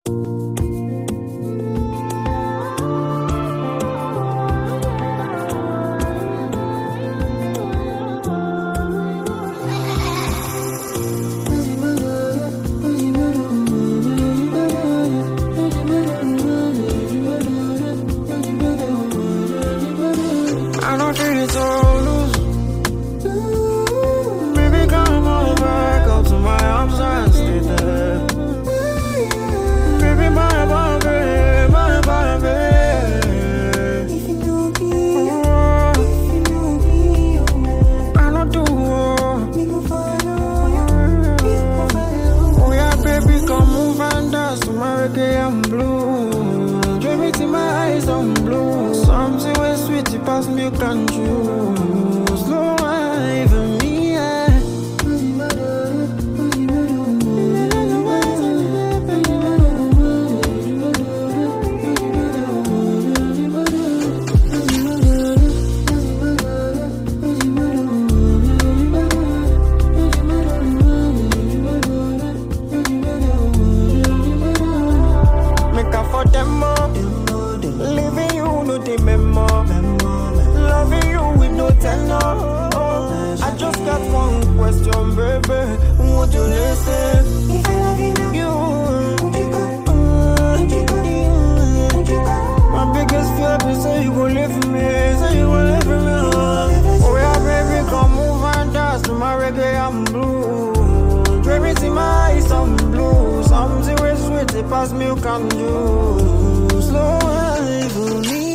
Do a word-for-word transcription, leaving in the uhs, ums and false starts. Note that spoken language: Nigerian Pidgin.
I don't feel it so loose. Baby, come over, come to my arms and stay there. Baby, my baby, my baby. If you know me, oh, if you know me, oh, I don't do oh. We go follow, we go follow. Oh yeah, baby, come move and dance to my reggae and blue. Dream it in my eyes on blue. Something way sweet, it pass milk and juice. Slow wine for me, yeah. Make up for them up. Living you, no the memo. Loving you with no tenor. Oh, I just got one question, baby. Won't you listen? If I love you, you. My biggest fear is say you gon' live for me, say you gon' live for me. Oh yeah, baby, come move and dance to my reggae and blue. Dream it in my eyes on blue. Something way sweet, it pass milk and juice. Slow wine for me.